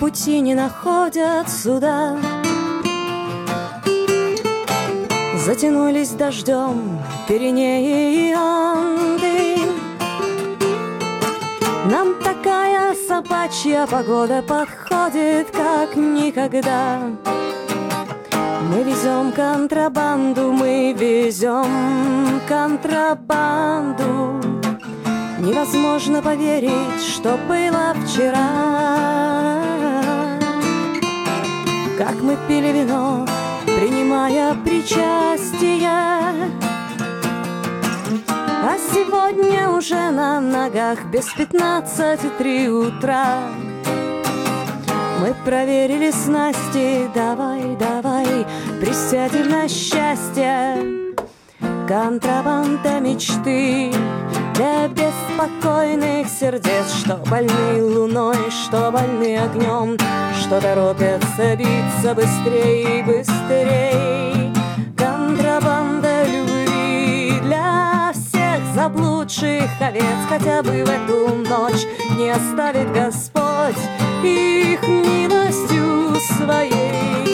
пути не находят суда. Затянулись дождем Пиренеи и Анды. Нам такая собачья погода подходит, как никогда. Мы везем контрабанду, мы везем контрабанду. Невозможно поверить, что было вчера. Как мы пили вино, принимая причастие, а сегодня уже на ногах без 15:03 утра. Мы проверили снасти, давай, давай, присядем на счастье. Контрабанда мечты для беспокойных сердец, что больны луной, что больны огнем, что торопятся биться быстрей и быстрей. Контрабанда любви для всех заблудших овец, хотя бы в эту ночь не оставит Господь их милостью своей.